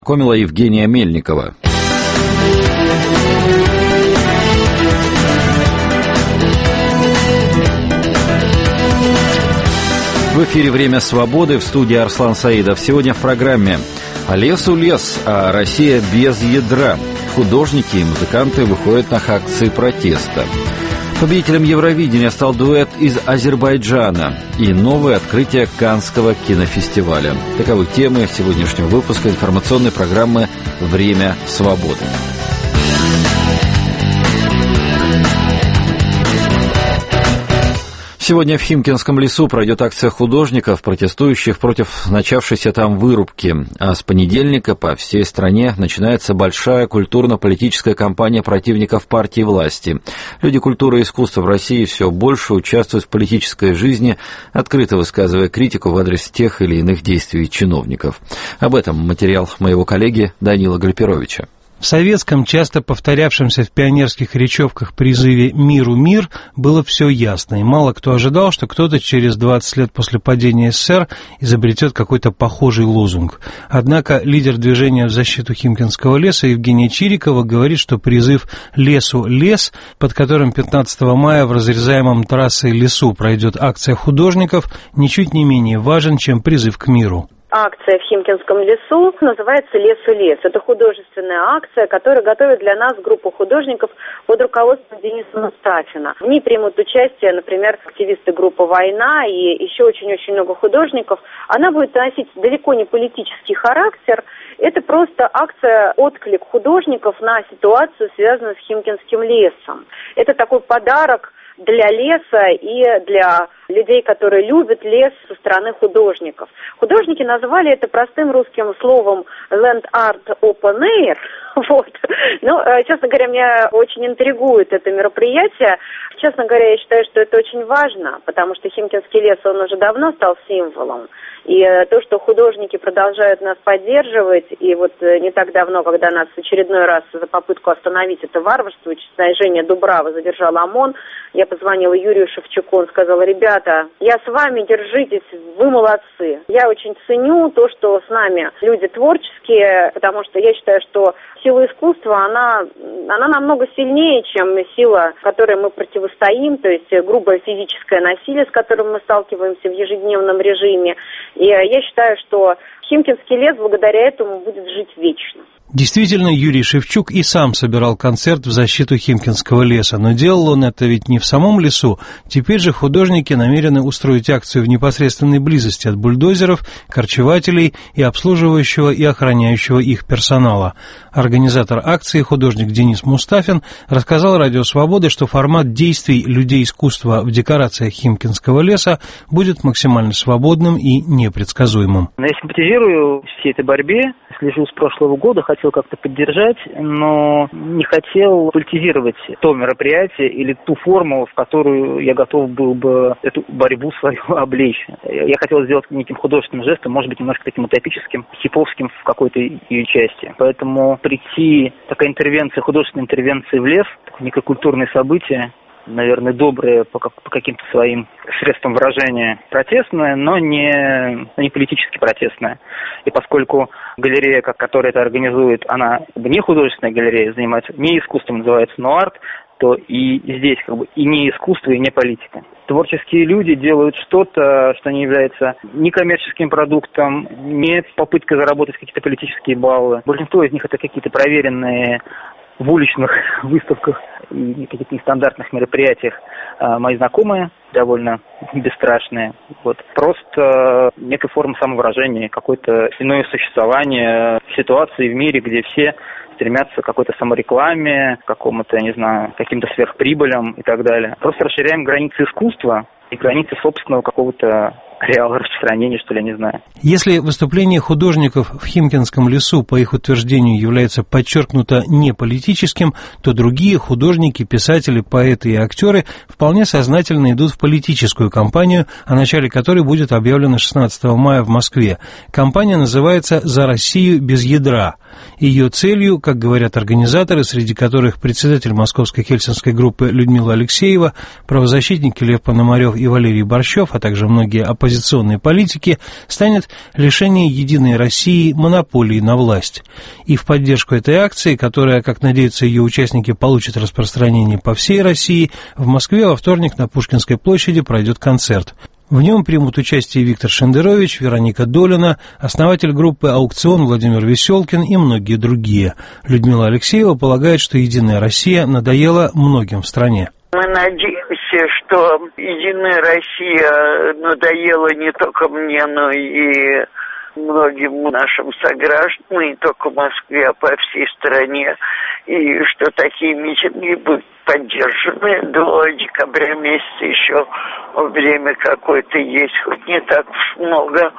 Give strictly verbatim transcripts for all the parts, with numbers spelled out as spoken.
Комила Евгения Мельникова. В эфире «Время свободы», в студии Арслан Саидов. Сегодня в программе «Лесу лес, а Россия без ядра». Художники и музыканты выходят на акции протеста. Победителем Евровидения стал дуэт из Азербайджана и новое открытие Каннского кинофестиваля. Таковы темы сегодняшнего выпуска информационной программы «Время свободы». Сегодня в Химкинском лесу пройдет акция художников, протестующих против начавшейся там вырубки. А с понедельника по всей стране начинается большая культурно-политическая кампания противников партии власти. Люди культуры и искусства в России все больше участвуют в политической жизни, открыто высказывая критику в адрес тех или иных действий чиновников. Об этом материал моего коллеги Данила Гальперовича. В советском, часто повторявшемся в пионерских речевках призыве «Миру мир» было все ясно, и мало кто ожидал, что кто-то через двадцать лет после падения СССР изобретет какой-то похожий лозунг. Однако лидер движения в защиту Химкинского леса Евгения Чирикова говорит, что призыв «Лесу лес», под которым пятнадцатого мая в разрезаемом трассой лесу пройдет акция художников, ничуть не менее важен, чем призыв к миру. Акция в Химкинском лесу называется «Лесу лес». Это художественная акция, которую готовит для нас группа художников под руководством Дениса Мустафина. В ней примут участие, например, активисты группы «Война» и еще очень-очень много художников. Она будет носить далеко не политический характер. Это просто акция, отклик художников на ситуацию, связанную с Химкинским лесом. Это такой подарок для леса и для людей, которые любят лес со стороны художников. Художники назвали это простым русским словом «Land Art Open Air». Вот. Ну, честно говоря, меня очень интригует это мероприятие. Честно говоря, я считаю, что это очень важно, потому что Химкинский лес, он уже давно стал символом. И то, что художники продолжают нас поддерживать, и вот не так давно, когда нас в очередной раз за попытку остановить это варварство, снижение Дубравы задержал ОМОН, я позвонила Юрию Шевчуку, он сказал: ребята, я с вами, держитесь, вы молодцы. Я очень ценю то, что с нами люди творческие, потому что я считаю, что сила искусства, она, она намного сильнее, чем сила, которой мы противостоим, то есть грубое физическое насилие, с которым мы сталкиваемся в ежедневном режиме. И я считаю, что Химкинский лес благодаря этому будет жить вечно. Действительно, Юрий Шевчук и сам собирал концерт в защиту Химкинского леса, но делал он это ведь не в самом лесу. Теперь же художники намерены устроить акцию в непосредственной близости от бульдозеров, корчевателей и обслуживающего и охраняющего их персонала. Организатор акции, художник Денис Мустафин, рассказал Радио Свободы, что формат действий людей искусства в декорациях Химкинского леса будет максимально свободным и непредсказуемым. Я симпатизирую всей этой борьбе, слежу с прошлого года, хотел как-то поддержать, но не хотел политизировать то мероприятие или ту форму, в которую я готов был бы эту борьбу свою облечь. Я хотел сделать неким художественным жестом, может быть, немножко таким утопическим, хиповским в какой-то ее части. Поэтому прийти, такая интервенция, художественная интервенция в лес, некое культурное событие, наверное, доброе по, по каким-то своим средствам выражения, протестное, но не, не политически протестное. И поскольку галерея, которая это организует, она не художественная галерея, занимается не искусством, называется, но арт, то и здесь как бы и не искусство, и не политика. Творческие люди делают что-то, что не является ни коммерческим продуктом, ни попыткой заработать какие-то политические баллы. Большинство из них это какие-то проверенные в уличных выставках и каких-то нестандартных мероприятиях а, мои знакомые, довольно бесстрашные. Вот. Просто некая форма самовыражения, какое-то иное существование в ситуации, в мире, где все стремятся к какой-то саморекламе, к какому-то, я не знаю, каким-то сверхприбылям и так далее. Просто расширяем границы искусства и границы собственного какого-то реала распространения, что ли, не знаю. Если выступление художников в Химкинском лесу, по их утверждению, является подчеркнуто не политическим, то другие художники, писатели, поэты и актеры вполне сознательно идут в политическую кампанию, о начале которой будет объявлено шестнадцатого мая в Москве. Кампания называется «За Россию без ядра». Ее целью, как говорят организаторы, среди которых председатель московской хельсинской группы Людмила Алексеева, правозащитники Лев Пономарев и Валерий Борщев, а также многие оппозиционеры, оппозиционной политики станет лишение «Единой России» монополии на власть. И в поддержку этой акции, которая, как надеются ее участники, получит распространение по всей России, в Москве во вторник на Пушкинской площади пройдет концерт. В нем примут участие Виктор Шендерович, Вероника Долина, основатель группы «Аукцион» Владимир Веселкин и многие другие. Людмила Алексеева полагает, что «Единая Россия» надоела многим в стране. Мы надеемся, что «Единая Россия» надоела не только мне, но и многим нашим согражданам, не только в Москве, а по всей стране, и что такие митинги будут поддержаны до декабря месяца, еще время какое-то есть, хоть не так уж много,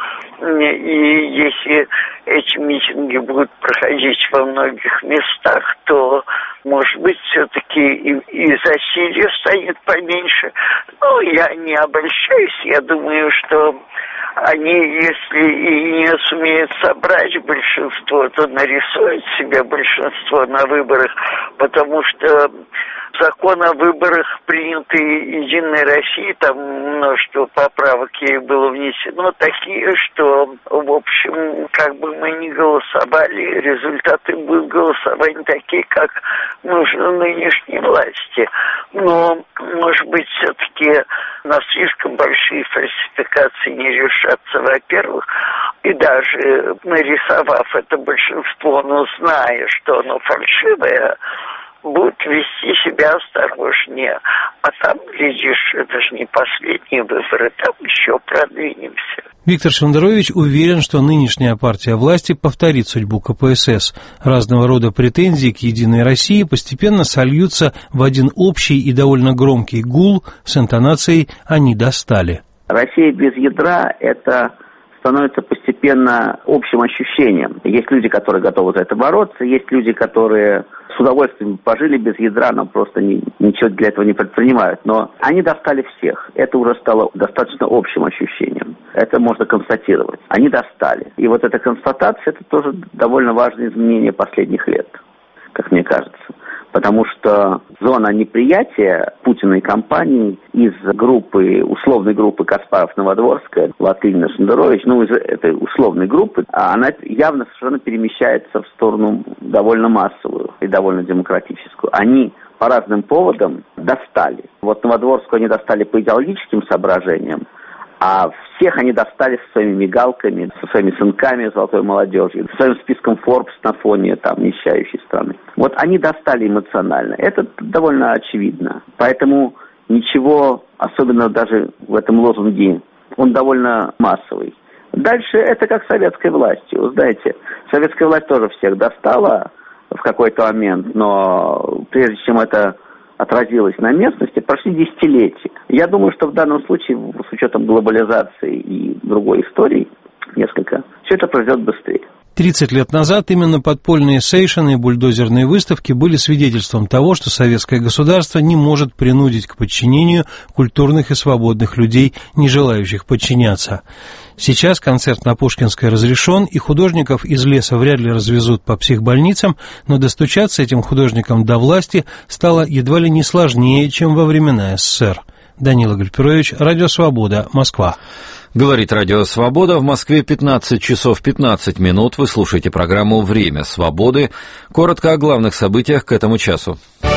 и если эти митинги будут проходить во многих местах, то, может быть, все-таки и, и засилие станет поменьше. Но я не обольщаюсь, я думаю, что они, если и не сумеют собрать большинство, то нарисуют себе большинство на выборах, потому что закон о выборах, принятый «Единой Россией», там множество поправок ей было внесено, такие, что, в общем, как бы мы ни голосовали, результаты будут голосования такие, как нужно нынешней власти. Но, может быть, все-таки на слишком большие фальсификации не решаться, во-первых, и даже нарисовав это большинство, но зная, что оно фальшивое, будут вести себя осторожнее. А там, глядишь, это же не последние выборы, там еще продвинемся. Виктор Шендерович уверен, что нынешняя партия власти повторит судьбу ка пэ эс эс. Разного рода претензии к «Единой России» постепенно сольются в один общий и довольно громкий гул с интонацией «они достали». Россия без ядра – это становится постепенно общим ощущением. Есть люди, которые готовы за это бороться, есть люди, которые с удовольствием пожили без ядра, но просто не, ничего для этого не предпринимают. Но они достали всех. Это уже стало достаточно общим ощущением. Это можно констатировать. Они достали. И вот эта констатация – это тоже довольно важное изменение последних лет, как мне кажется. Потому что зона неприятия Путиной кампании из группы, условной группы Каспаров-Новодворская, Латынина, Шендерович, ну, из этой условной группы, она явно совершенно перемещается в сторону довольно массовую и довольно демократическую. Они по разным поводам достали. Вот Новодворскую они достали по идеологическим соображениям, а всех они достали со своими мигалками, со своими сынками золотой молодежи, со своим списком Forbes на фоне там нищающей страны. Вот они достали эмоционально. Это довольно очевидно. Поэтому ничего особенного даже в этом лозунге. Он довольно массовый. Дальше это как с советской властью. Вы знаете, советская власть тоже всех достала в какой-то момент, но прежде чем это отразилось на местности, прошли десятилетия. Я думаю, что в данном случае, с учетом глобализации и другой истории, несколько, все это произойдет быстрее. тридцать лет назад именно подпольные сейшины и бульдозерные выставки были свидетельством того, что советское государство не может принудить к подчинению культурных и свободных людей, не желающих подчиняться. Сейчас концерт на Пушкинской разрешен, и художников из леса вряд ли развезут по психбольницам, но достучаться этим художникам до власти стало едва ли не сложнее, чем во времена эс эс эс эр. Данила Гальперович, Радио Свобода, Москва. Говорит Радио Свобода. В Москве пятнадцать часов пятнадцать минут. Вы слушаете программу «Время свободы». Коротко о главных событиях к этому часу.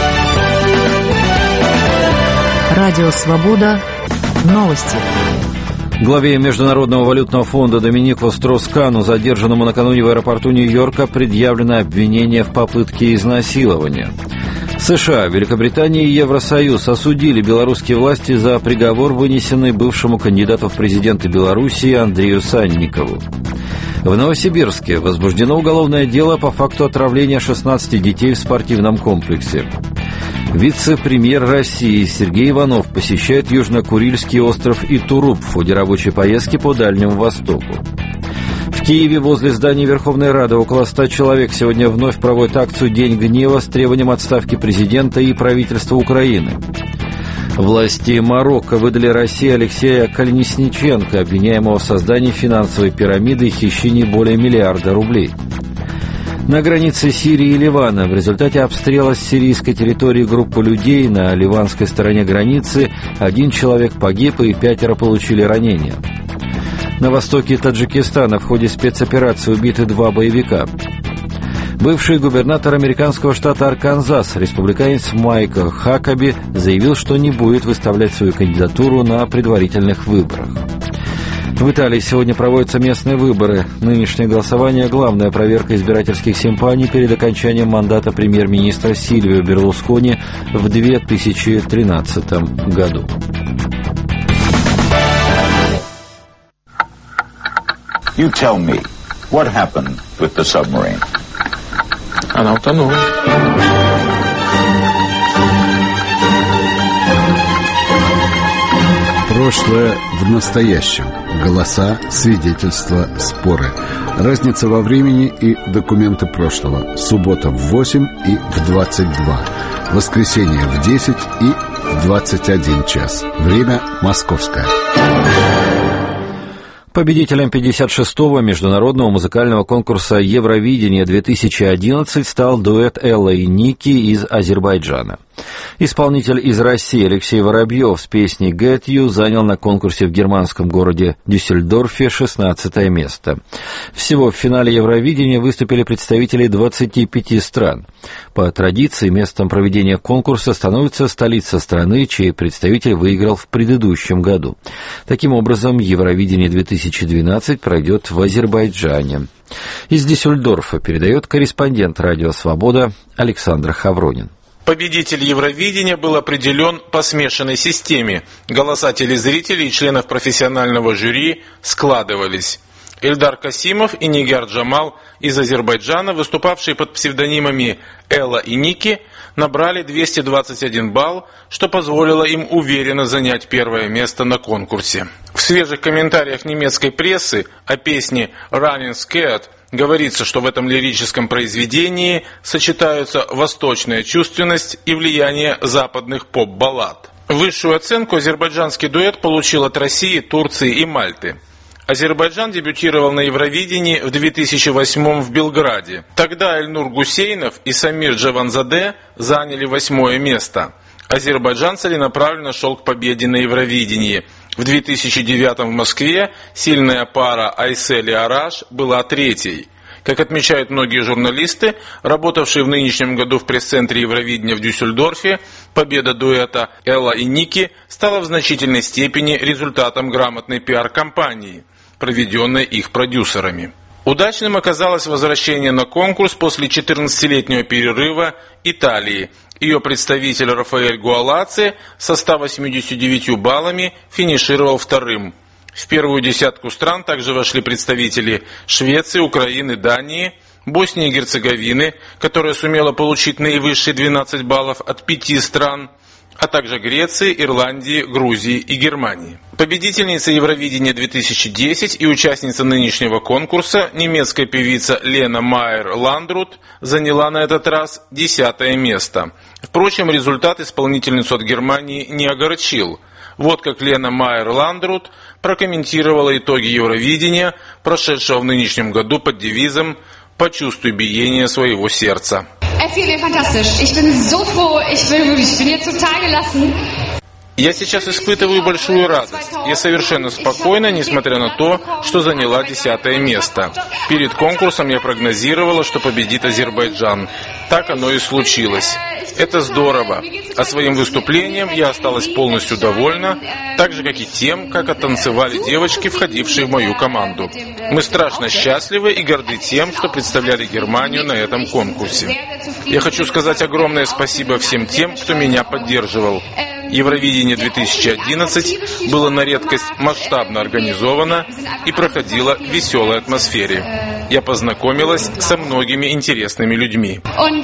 Радио Свобода. Новости. Главе Международного валютного фонда Доминику Строс-Кану, задержанному накануне в аэропорту Нью-Йорка, предъявлено обвинение в попытке изнасилования. США, Великобритания и Евросоюз осудили белорусские власти за приговор, вынесенный бывшему кандидату в президенты Белоруссии Андрею Санникову. В Новосибирске возбуждено уголовное дело по факту отравления шестнадцати детей в спортивном комплексе. Вице-премьер России Сергей Иванов посещает Южно-Курильский остров Итуруп в ходе рабочей поездки по Дальнему Востоку. В Киеве возле здания Верховной Рады около ста человек сегодня вновь проводят акцию «День гнева» с требованием отставки президента и правительства Украины. Власти Марокко выдали России Алексея Колесниченко, обвиняемого в создании финансовой пирамиды и хищении более миллиарда рублей. На границе Сирии и Ливана в результате обстрела с сирийской территории группы людей на ливанской стороне границы один человек погиб и пятеро получили ранения. На востоке Таджикистана в ходе спецоперации убиты два боевика. Бывший губернатор американского штата Арканзас, республиканец Майк Хакаби, заявил, что не будет выставлять свою кандидатуру на предварительных выборах. В Италии сегодня проводятся местные выборы. Нынешнее голосование – главная проверка избирательских симпатий перед окончанием мандата премьер-министра Сильвио Берлускони в две тысячи тринадцатом году. You tell me, what happened with the submarine? Она утонула. Прошлое в настоящем. Голоса, свидетельства, споры. Разница во времени и документы прошлого. Суббота в восемь и в двадцать два. Воскресенье в десять и в двадцать один час. Время московское. Победителем пятьдесят шестого международного музыкального конкурса «Евровидение-две тысячи одиннадцать» стал дуэт Элла и Ники из Азербайджана. Исполнитель из России Алексей Воробьев с песней «Get You» занял на конкурсе в германском городе Дюссельдорфе шестнадцатое место. Всего в финале Евровидения выступили представители двадцати пяти стран. По традиции местом проведения конкурса становится столица страны, чей представитель выиграл в предыдущем году. Таким образом, Евровидение-две тысячи двенадцать пройдет в Азербайджане. Из Дюссельдорфа передает корреспондент «Радио Свобода» Александр Хавронин. Победитель Евровидения был определен по смешанной системе. Голоса телезрителей и членов профессионального жюри складывались. Эльдар Касимов и Нигяр Джамал из Азербайджана, выступавшие под псевдонимами Элла и Ники, набрали двести двадцать один балл, что позволило им уверенно занять первое место на конкурсе. В свежих комментариях немецкой прессы о песне «Running Scared» говорится, что в этом лирическом произведении сочетаются восточная чувственность и влияние западных поп-баллад. Высшую оценку азербайджанский дуэт получил от России, Турции и Мальты. Азербайджан дебютировал на Евровидении в две тысячи восьмом в Белграде. Тогда Эльнур Гусейнов и Самир Джаванзаде заняли восьмое место. Азербайджан целенаправленно шел к победе на Евровидении. В две тысячи девятом в Москве сильная пара Айсель и Араш была третьей. Как отмечают многие журналисты, работавшие в нынешнем году в пресс-центре Евровидения в Дюссельдорфе, победа дуэта Элла и Ники стала в значительной степени результатом грамотной пиар-кампании, проведенной их продюсерами. Удачным оказалось возвращение на конкурс после четырнадцатилетнего перерыва Италии. Ее представитель Рафаэль Гуалаци со ста восьмидесятью девятью баллами финишировал вторым. В первую десятку стран также вошли представители Швеции, Украины, Дании, Боснии и Герцеговины, которая сумела получить наивысшие двенадцать баллов от пяти стран, а также Греции, Ирландии, Грузии и Германии. Победительница Евровидения две тысячи десять и участница нынешнего конкурса, немецкая певица Лена Майер-Ландрут, заняла на этот раз десятое место. Впрочем, результат исполнительницу от Германии не огорчил. Вот как Лена Майер-Ландрут прокомментировала итоги Евровидения, прошедшего в нынешнем году под девизом «Почувствуй биение своего сердца». Я сейчас испытываю большую радость. Я совершенно спокойна, несмотря на то, что заняла десятое место. Перед конкурсом я прогнозировала, что победит Азербайджан. Так оно и случилось. Это здорово. А своим выступлением я осталась полностью довольна, так же, как и тем, как оттанцевали девочки, входившие в мою команду. Мы страшно счастливы и горды тем, что представляли Германию на этом конкурсе. Я хочу сказать огромное спасибо всем тем, кто меня поддерживал. Евровидение две тысячи одиннадцать было на редкость масштабно организовано и проходило в веселой атмосфере. Я познакомилась со многими интересными людьми.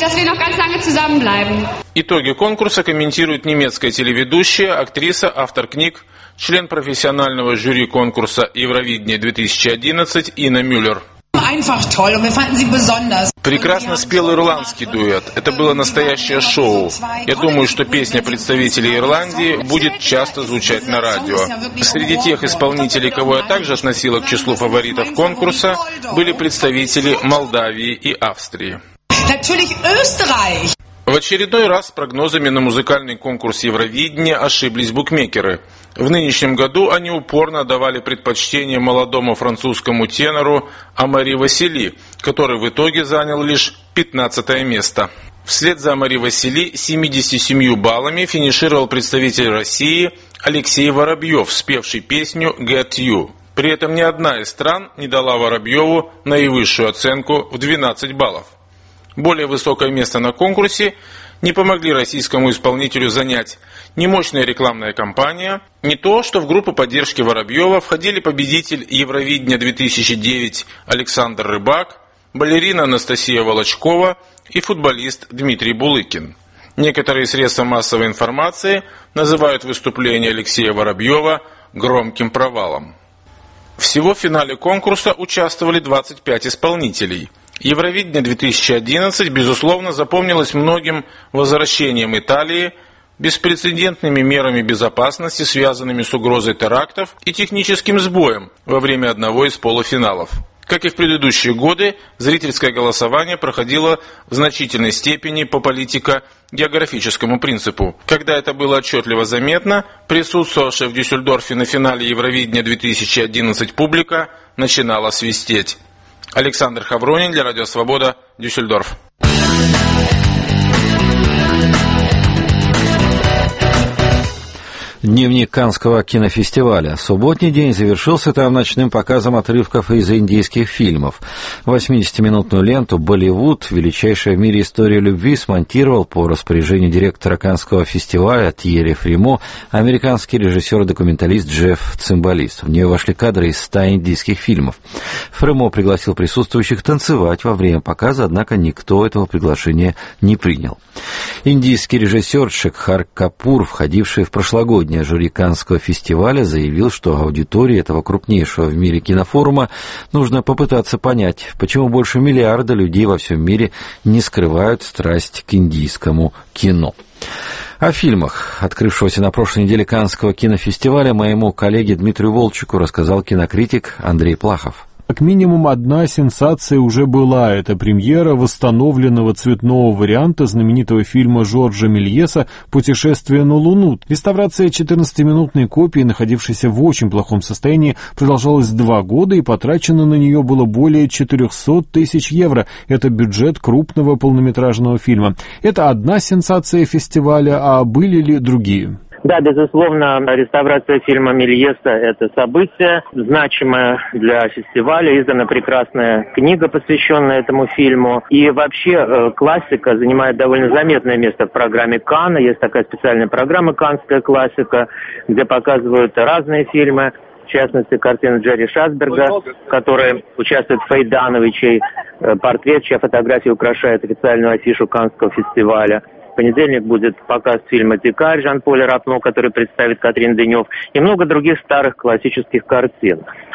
Итоги конкурса комментирует немецкая телеведущая, актриса, автор книг, член профессионального жюри конкурса Евровидение две тысячи одиннадцать Инна Мюллер. Прекрасно спел ирландский дуэт. Это было настоящее шоу. Я думаю, что песня представителей Ирландии будет часто звучать на радио. Среди тех исполнителей, кого я также относила к числу фаворитов конкурса, были представители Молдавии и Австрии. В очередной раз с прогнозами на музыкальный конкурс Евровидения ошиблись букмекеры. В нынешнем году они упорно давали предпочтение молодому французскому тенору Амари Васили, который в итоге занял лишь пятнадцатое место. Вслед за Амари Васили семьюдесятью семью баллами финишировал представитель России Алексей Воробьев, спевший песню «Get You». При этом ни одна из стран не дала Воробьеву наивысшую оценку в двенадцать баллов. Более высокое место на конкурсе не помогли российскому исполнителю занять ни мощная рекламная кампания, ни то, что в группу поддержки Воробьева входили победитель Евровидения две тысячи девять Александр Рыбак, балерина Анастасия Волочкова и футболист Дмитрий Булыкин. Некоторые средства массовой информации называют выступление Алексея Воробьева громким провалом. Всего в финале конкурса участвовали двадцать пять исполнителей. Евровидение две тысячи одиннадцать, безусловно, запомнилось многим возвращением Италии, беспрецедентными мерами безопасности, связанными с угрозой терактов, и техническим сбоем во время одного из полуфиналов. Как и в предыдущие годы, зрительское голосование проходило в значительной степени по политико-географическому принципу. Когда это было отчетливо заметно, присутствовавшая в Дюссельдорфе на финале Евровидения две тысячи одиннадцать публика начинала свистеть. Александр Хавронин для Радио Свобода, Дюссельдорф. Дневник Каннского кинофестиваля. Субботний день завершился там ночным показом отрывков из индийских фильмов. восьмидесятиминутную ленту «Болливуд. Величайшая в мире история любви» смонтировал по распоряжению директора Каннского фестиваля Тьерри Фримо американский режиссер-документалист Джефф Цимбалист. В нее вошли кадры из ста индийских фильмов. Фримо пригласил присутствующих танцевать во время показа, однако никто этого приглашения не принял. Индийский режиссер Шекхар Капур, входивший в прошлогодний жюри Каннского фестиваля, заявил, что аудитории этого крупнейшего в мире кинофорума нужно попытаться понять, почему больше миллиарда людей во всем мире не скрывают страсть к индийскому кино. О фильмах, открывшегося на прошлой неделе Каннского кинофестиваля, моему коллеге Дмитрию Волчику рассказал кинокритик Андрей Плахов. Как минимум одна сенсация уже была. Это премьера восстановленного цветного варианта знаменитого фильма Жоржа Мельеса «Путешествие на Луну». Реставрация четырнадцатиминутной копии, находившейся в очень плохом состоянии, продолжалась два года, и потрачено на нее было более четыреста тысяч евро. Это бюджет крупного полнометражного фильма. Это одна сенсация фестиваля, а были ли другие? Да, безусловно, реставрация фильма Мельеса – это событие, значимое для фестиваля. Издана прекрасная книга, посвященная этому фильму. И вообще классика занимает довольно заметное место в программе Канна. Есть такая специальная программа «Каннская классика», где показывают разные фильмы. В частности, картину Джерри Шасберга, который участвует в Фейданове, чей портрет, чья фотография украшает официальную афишу Каннского фестиваля. В понедельник будет показ фильма «Дикарь» Жан-Поля Рапно, который представит Катрин Денев, и много других старых классических картин.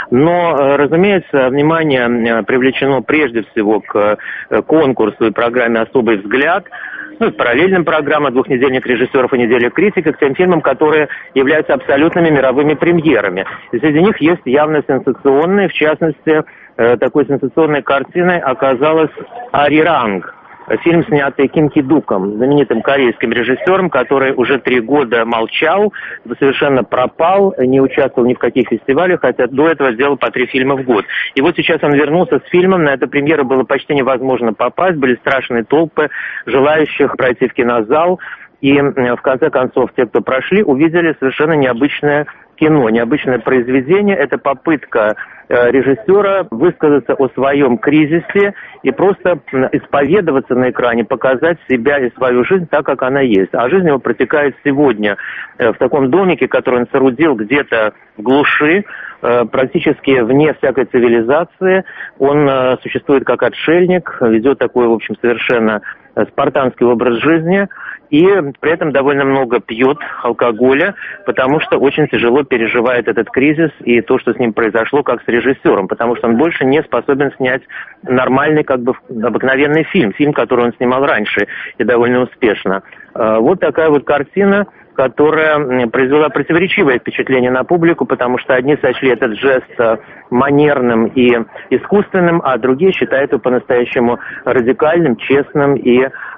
Но, разумеется, внимание привлечено прежде всего к конкурсу и программе «Особый взгляд», ну, параллельным программа «Двухнедельник режиссеров» и «Неделя критика» к тем фильмам, которые являются абсолютными мировыми премьерами. И среди них есть явно сенсационные, в частности, такой сенсационной картиной оказалась «Ариранг». Фильм, снятый Ким Ки-дуком, знаменитым корейским режиссером, который уже три года молчал, совершенно пропал, не участвовал ни в каких фестивалях, хотя до этого сделал по три фильма в год. И вот сейчас он вернулся с фильмом, на эту премьеру было почти невозможно попасть, были страшные толпы желающих пройти в кинозал. И в конце концов, те, кто прошли, увидели совершенно необычное кино, необычное произведение. Это попытка э, режиссера высказаться о своем кризисе и просто исповедоваться на экране, показать себя и свою жизнь так, как она есть. А жизнь его протекает сегодня э, в таком домике, который он соорудил где-то в глуши, э, практически вне всякой цивилизации. Он э, существует как отшельник, ведет такой, в общем, совершенно спартанский образ жизни. И при этом довольно много пьет алкоголя, потому что очень тяжело переживает этот кризис и то, что с ним произошло, как с режиссером, потому что он больше не способен снять нормальный, как бы обыкновенный фильм, фильм, который он снимал раньше и довольно успешно. Вот такая вот картина, которая произвела противоречивое впечатление на публику, потому что одни сочли этот жест манерным и искусственным, а другие считают его по-настоящему радикальным, честным и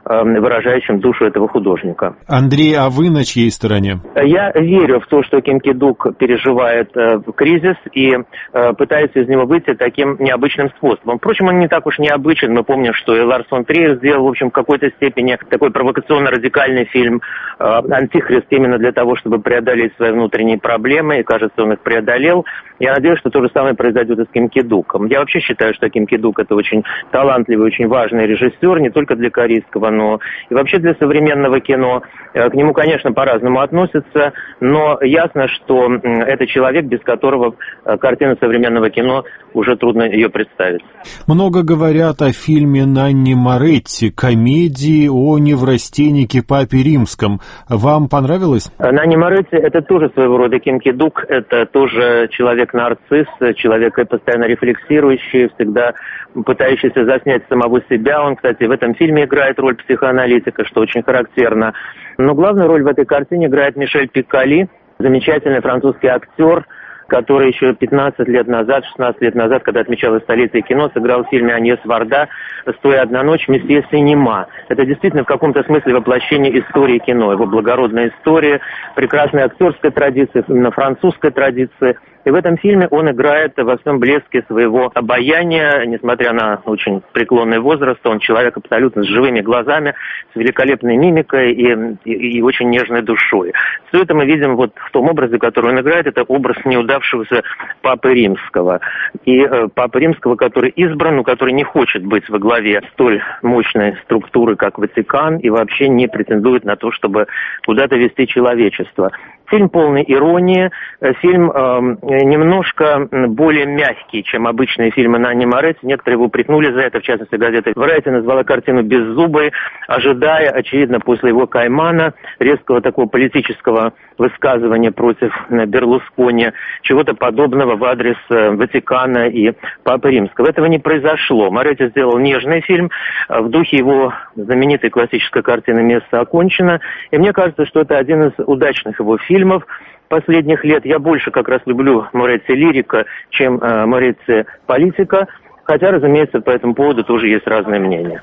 выражающим душу этого художника. Андрей, а вы на чьей стороне? Я верю в то, что Ким Ки-дук переживает э, кризис и э, пытается из него выйти таким необычным способом. Впрочем, он не так уж необычен. Мы помним, что и Ларс фон Триер сделал, в общем, в какой-то степени такой провокационно-радикальный фильм э, «Антихрист» именно для того, чтобы преодолеть свои внутренние проблемы, и, кажется, он их преодолел. Я надеюсь, что то же самое произойдет и с Ким Ки-дуком. Я вообще считаю, что Ким Ки-дук – это очень талантливый, очень важный режиссер, не только для корейского, но и вообще для современного кино. К нему, конечно, по-разному относятся, но ясно, что это человек, без которого картина современного кино уже трудно ее представить. Много говорят о фильме Нанни Моретти, комедии о неврастеннике Папе Римском. Вам понравилось? Нанни Моретти – это тоже своего рода Ким Ки-дук, это тоже человек-нарцисс, человек постоянно рефлексирующий, всегда пытающийся заснять самого себя. Он, кстати, в этом фильме играет роль психоаналитика, что очень характерно. Но главную роль в этой картине играет Мишель Пикколи, замечательный французский актер, который еще пятнадцать лет назад, шестнадцать лет назад, когда отмечалась столица кино, сыграл в фильме «Аньес Варда» «Сто и одна ночь» месье Синема. Это действительно в каком-то смысле воплощение истории кино, его благородная история, прекрасная актерская традиция, именно французская традиция. И в этом фильме он играет во всем блеске своего обаяния, несмотря на очень преклонный возраст. Он человек абсолютно с живыми глазами, с великолепной мимикой и, и, и очень нежной душой. Все это мы видим вот в том образе, который он играет. Это образ неудавшегося Папы Римского. И э, Папы Римского, который избран, но который не хочет быть во главе столь мощной структуры, как Ватикан, и вообще не претендует на то, чтобы куда-то вести человечество. Фильм полный иронии, фильм э, немножко более мягкий, чем обычные фильмы Нанни Моретти. Некоторые его упрекнули за это, в частности, газета Variety назвала картину беззубой, ожидая, очевидно, после его «Каймана», резкого такого политического высказывания против Берлускони, чего-то подобного в адрес Ватикана и Папы Римского. Этого не произошло. Моретти сделал нежный фильм в духе его знаменитой классической картины «Место окончено». И мне кажется, что это один из удачных его фильмов последних лет. Я больше как раз люблю Моретти лирика, чем э, Моретти политика. Хотя, разумеется, по этому поводу тоже есть разные мнения.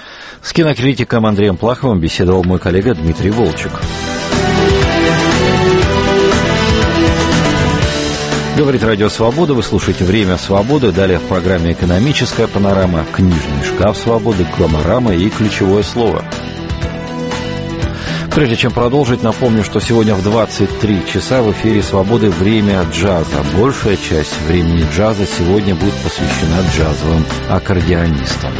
С кинокритиком Андреем Плаховым беседовал мой коллега Дмитрий Волчек. Говорит Радио Свобода, вы слушаете «Время свободы». Далее в программе «Экономическая панорама», «Книжный шкаф свободы», «Гломорама» и «Ключевое слово». Прежде чем продолжить, напомню, что сегодня в двадцать три часа в эфире «Свободы» время джаза. Большая часть времени джаза сегодня будет посвящена джазовым аккордеонистам.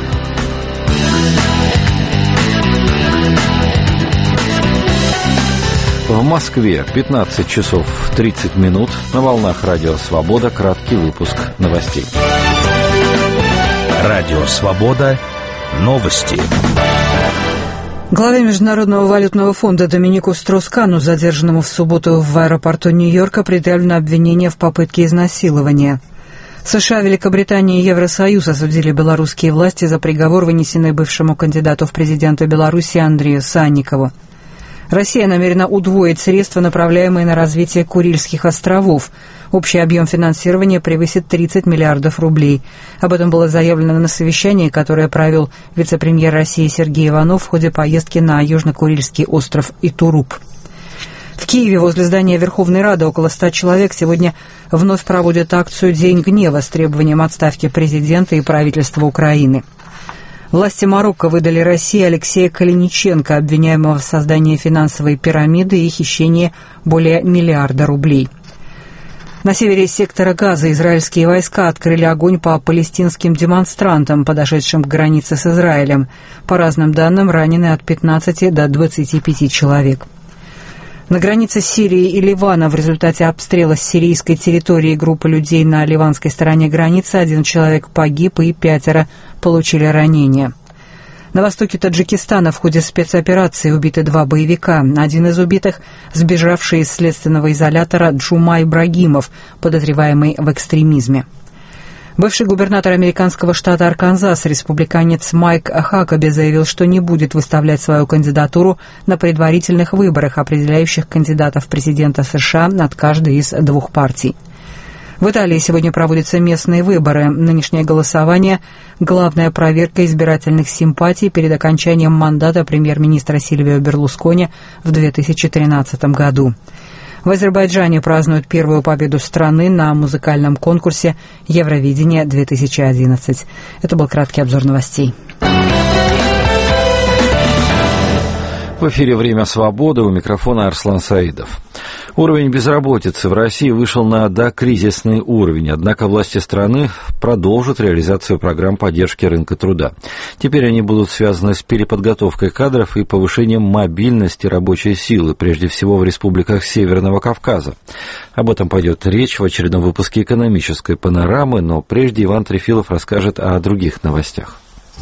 В Москве пятнадцать часов тридцать минут. На волнах Радио Свобода краткий выпуск новостей. Радио Свобода. Новости. Главе Международного валютного фонда Доминику Строс-Кану, задержанному в субботу в аэропорту Нью-Йорка, предъявлено обвинение в попытке изнасилования. США, Великобритания и Евросоюз осудили белорусские власти за приговор, вынесенный бывшему кандидату в президенты Беларуси Андрею Санникову. Россия намерена удвоить средства, направляемые на развитие Курильских островов. Общий объем финансирования превысит тридцать миллиардов рублей. Об этом было заявлено на совещании, которое провел вице-премьер России Сергей Иванов в ходе поездки на Южно-Курильский остров Итуруп. В Киеве возле здания Верховной Рады около ста человек сегодня вновь проводят акцию «День гнева» с требованием отставки президента и правительства Украины. Власти Марокко выдали России Алексея Калиниченко, обвиняемого в создании финансовой пирамиды и хищении более миллиарда рублей. На севере сектора Газа израильские войска открыли огонь по палестинским демонстрантам, подошедшим к границе с Израилем. По разным данным, ранены от пятнадцати до двадцати пяти человек. На границе Сирии и Ливана в результате обстрела с сирийской территории группы людей на ливанской стороне границы один человек погиб и пятеро получили ранения. На востоке Таджикистана в ходе спецоперации убиты два боевика. Один из убитых – сбежавший из следственного изолятора Джума Ибрагимов, подозреваемый в экстремизме. Бывший губернатор американского штата Арканзас, республиканец Майк Хакаби, заявил, что не будет выставлять свою кандидатуру на предварительных выборах, определяющих кандидатов в президента США от каждой из двух партий. В Италии сегодня проводятся местные выборы. Нынешнее голосование – главная проверка избирательных симпатий перед окончанием мандата премьер-министра Сильвио Берлускони в две тысячи тринадцатом году. В Азербайджане празднуют первую победу страны на музыкальном конкурсе «Евровидение-две тысячи одиннадцать». Это был краткий обзор новостей. В эфире «Время свободы», у микрофона Арслан Саидов. Уровень безработицы в России вышел на докризисный уровень, однако власти страны продолжат реализацию программ поддержки рынка труда. Теперь они будут связаны с переподготовкой кадров и повышением мобильности рабочей силы, прежде всего в республиках Северного Кавказа. Об этом пойдет речь в очередном выпуске «Экономической панорамы», но прежде Иван Трефилов расскажет о других новостях.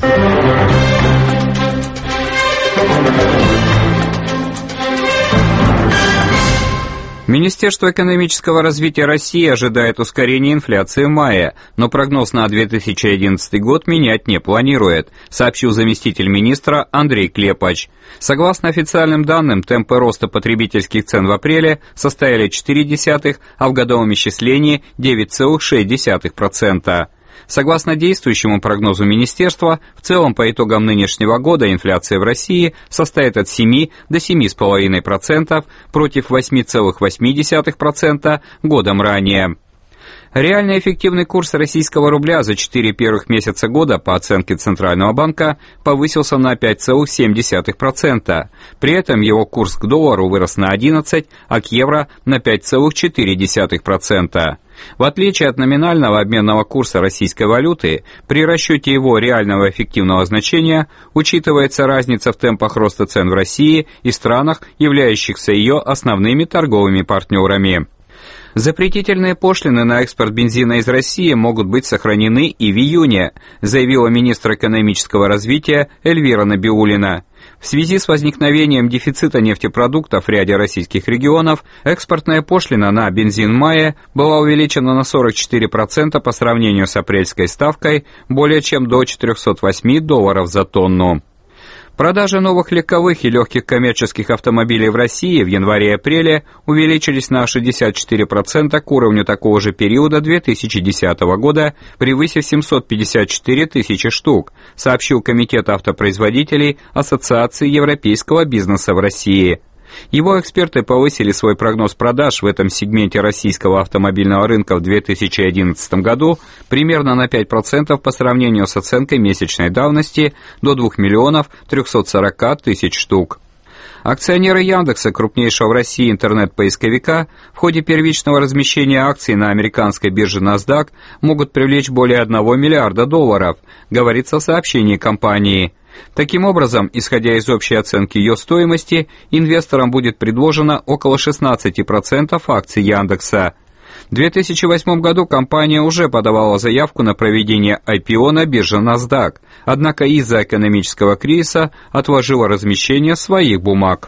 Министерство экономического развития России ожидает ускорения инфляции в мае, но прогноз на две тысячи одиннадцатый год менять не планирует, сообщил заместитель министра Андрей Клепач. Согласно официальным данным, темпы роста потребительских цен в апреле составили четыре десятых, а в годовом исчислении девять целых шесть десятых процента. Согласно действующему прогнозу министерства, в целом по итогам нынешнего года инфляция в России составит от семи до семи целых пяти десятых процента против восьми целых восьми десятых процента годом ранее. Реальный эффективный курс российского рубля за четыре первых месяца года, по оценке Центрального банка, повысился на пять целых семь десятых процента. При этом его курс к доллару вырос на одиннадцать, а к евро на пять целых четыре десятых процента. В отличие от номинального обменного курса российской валюты, при расчете его реального эффективного значения учитывается разница в темпах роста цен в России и странах, являющихся ее основными торговыми партнерами. Запретительные пошлины на экспорт бензина из России могут быть сохранены и в июне, заявила министр экономического развития Эльвира Набиуллина. В связи с возникновением дефицита нефтепродуктов в ряде российских регионов, экспортная пошлина на бензин в мае была увеличена на сорок четыре процента по сравнению с апрельской ставкой, более чем до четырехсот восьми долларов за тонну. Продажи новых легковых и легких коммерческих автомобилей в России в январе-апреле увеличились на шестьдесят четыре процента к уровню такого же периода две тысячи десятого года, превысив семьсот пятьдесят четыре тысячи штук, сообщил Комитет автопроизводителей Ассоциации европейского бизнеса в России. Его эксперты повысили свой прогноз продаж в этом сегменте российского автомобильного рынка в две тысячи одиннадцатом году примерно на пять процентов по сравнению с оценкой месячной давности до двух миллионов трехсот сорока тысяч штук. Акционеры Яндекса, крупнейшего в России интернет-поисковика, в ходе первичного размещения акций на американской бирже NASDAQ могут привлечь более одного миллиарда долларов, говорится в сообщении компании. Таким образом, исходя из общей оценки ее стоимости, инвесторам будет предложено около шестнадцати процентов акций Яндекса. В две тысячи восьмом году компания уже подавала заявку на проведение ай пи о на бирже NASDAQ, однако из-за экономического кризиса отложила размещение своих бумаг.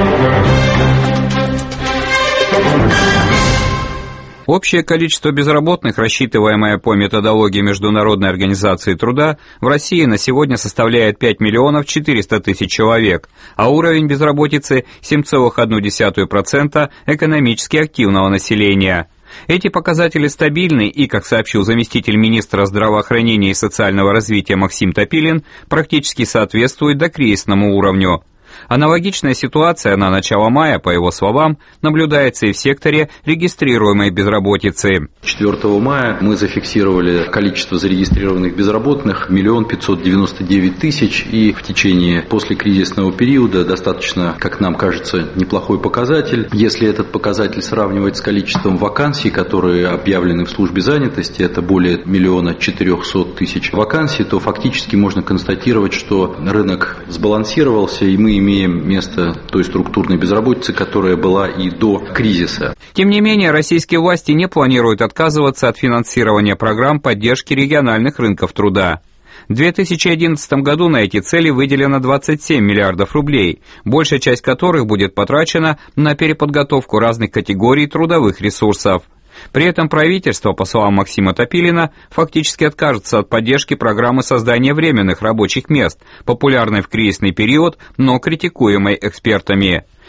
Общее количество безработных, рассчитываемое по методологии Международной организации труда, в России на сегодня составляет пять миллионов четыреста тысяч человек, а уровень безработицы – семь целых одна десятая процента экономически активного населения. Эти показатели стабильны и, как сообщил заместитель министра здравоохранения и социального развития Максим Топилин, практически соответствуют докризисному уровню. Аналогичная ситуация на начало мая, по его словам, наблюдается и в секторе регистрируемой безработицы. четвёртого мая мы зафиксировали количество зарегистрированных безработных миллион пятьсот девяносто девять тысяч, и в течение послекризисного периода достаточно, как нам кажется, неплохой показатель. Если этот показатель сравнивать с количеством вакансий, которые объявлены в службе занятости, это более миллиона четырехсот тысяч вакансий, то фактически можно констатировать, что рынок сбалансировался, и мы имеем место той структурной безработицы, которая была и до кризиса. Тем не менее, российские власти не планируют отказываться от финансирования программ поддержки региональных рынков труда. В две тысячи одиннадцатом году на эти цели выделено двадцать семь миллиардов рублей, большая часть которых будет потрачена на переподготовку разных категорий трудовых ресурсов. При этом правительство, по словам Максима Топилина, фактически откажется от поддержки программы создания временных рабочих мест, популярной в кризисный период, но критикуемой экспертами.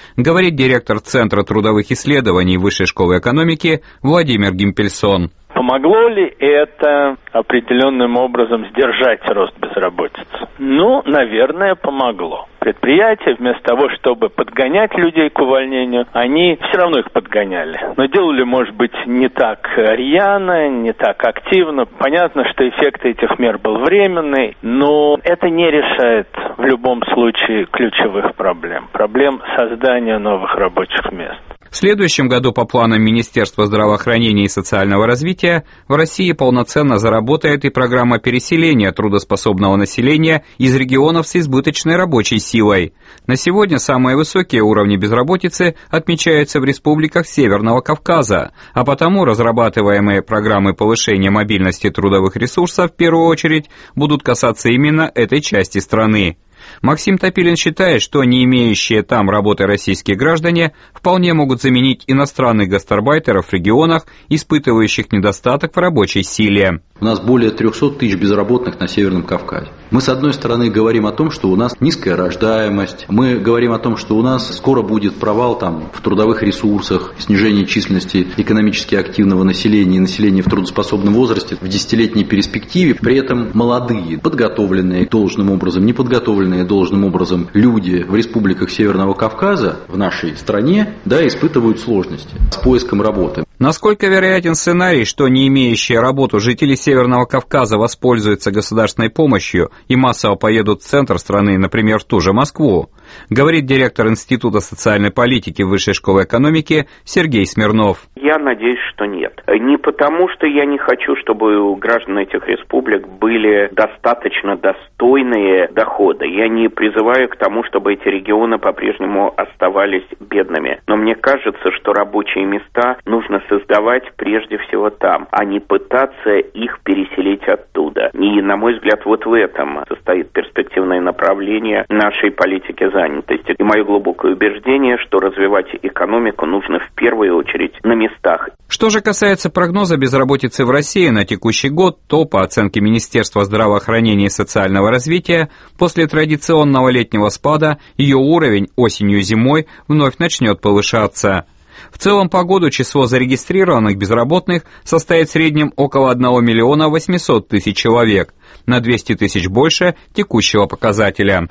говорит директор Центра трудовых исследований Высшей школы экономики Владимир Гимпельсон. Помогло ли это определенным образом сдержать рост безработицы? Ну, наверное, помогло. Предприятия вместо того, чтобы подгонять людей к увольнению, они все равно их подгоняли. Но делали, может быть, не так рьяно, не так активно. Понятно, что эффект этих мер был временный, но это не решает в любом случае ключевых проблем. Проблем создания новых рабочих мест. В следующем году по планам Министерства здравоохранения и социального развития в России полноценно заработает и программа переселения трудоспособного населения из регионов с избыточной рабочей силой. На сегодня самые высокие уровни безработицы отмечаются в республиках Северного Кавказа, а потому разрабатываемые программы повышения мобильности трудовых ресурсов в первую очередь будут касаться именно этой части страны. Максим Топилин считает, что не имеющие там работы российские граждане вполне могут заменить иностранных гастарбайтеров в регионах, испытывающих недостаток в рабочей силе. У нас более трехсот тысяч безработных на Северном Кавказе. Мы, с одной стороны, говорим о том, что у нас низкая рождаемость, мы говорим о том, что у нас скоро будет провал там, в трудовых ресурсах, снижение численности экономически активного населения и населения в трудоспособном возрасте в десятилетней перспективе. При этом молодые, подготовленные должным образом, неподготовленные должным образом люди в республиках Северного Кавказа, в нашей стране, да, испытывают сложности с поиском работы. Насколько вероятен сценарий, что не имеющие работу жители Северного Кавказа воспользуются государственной помощью и массово поедут в центр страны, например, в ту же Москву, говорит директор Института социальной политики Высшей школы экономики Сергей Смирнов. Я надеюсь, что нет. Не потому, что я не хочу, чтобы у граждан этих республик были достаточно достойные доходы. Я не призываю к тому, чтобы эти регионы по-прежнему оставались бедными. Но мне кажется, что рабочие места нужно создавать прежде всего там, а не пытаться их переселить оттуда. И, на мой взгляд, вот в этом состоит перспективное направление нашей политики занятости. И мое глубокое убеждение, что развивать экономику нужно в первую очередь на местах. Что же касается прогноза безработицы в России на текущий год, то, по оценке Министерства здравоохранения и социального развития, после традиционного летнего спада ее уровень осенью и зимой вновь начнет повышаться. В целом по году число зарегистрированных безработных составит в среднем около одного миллиона восьмисот тысяч человек, на двести тысяч больше текущего показателя.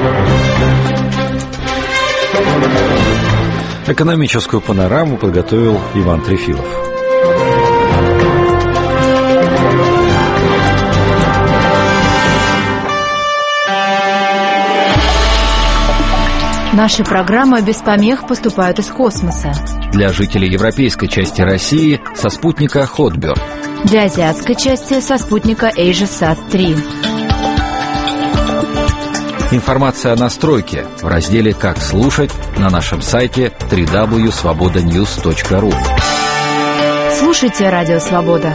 Экономическую панораму подготовил Иван Трефилов. Наши программы без помех поступают из космоса. Для жителей европейской части России со спутника Хотберг. Для азиатской части со спутника AsiaSat три. Информация о настройке в разделе «Как слушать» на нашем сайте дабл ю дабл ю дабл ю точка свобода ньюс точка ру. Слушайте Радио Свобода.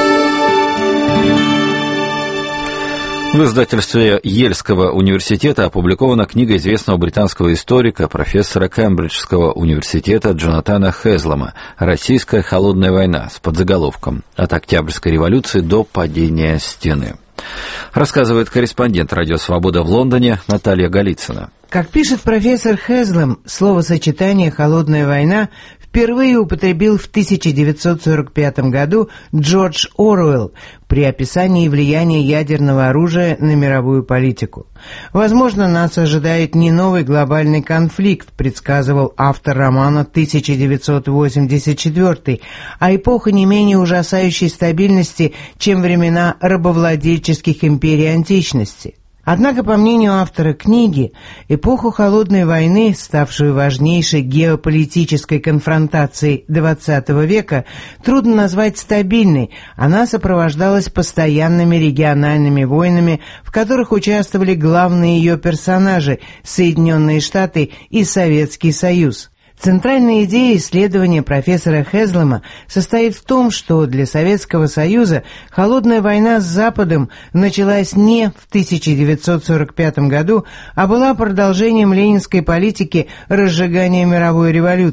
В издательстве Ельского университета опубликована книга известного британского историка, профессора Кембриджского университета Джонатана Хезлема «Российская холодная война» с подзаголовком «От Октябрьской революции до падения стены». Рассказывает корреспондент «Радио Свобода» в Лондоне Наталья Голицына. Как пишет профессор Хезлем, словосочетание «холодная война» впервые употребил в тысяча девятьсот сорок пятом году Джордж Оруэлл при описании влияния ядерного оружия на мировую политику. «Возможно, нас ожидает не новый глобальный конфликт», предсказывал автор романа тысяча девятьсот восемьдесят четвёртый, а эпоха не менее ужасающей стабильности, чем времена рабовладельческих империй античности. Однако, по мнению автора книги, эпоху Холодной войны, ставшую важнейшей геополитической конфронтацией двадцатого века, трудно назвать стабильной. Она сопровождалась постоянными региональными войнами, в которых участвовали главные ее персонажи – Соединенные Штаты и Советский Союз. Центральная идея исследования профессора Хезлема состоит в том, что для Советского Союза холодная война с Западом началась не в тысяча девятьсот сорок пятом году, а была продолжением ленинской политики разжигания мировой революции.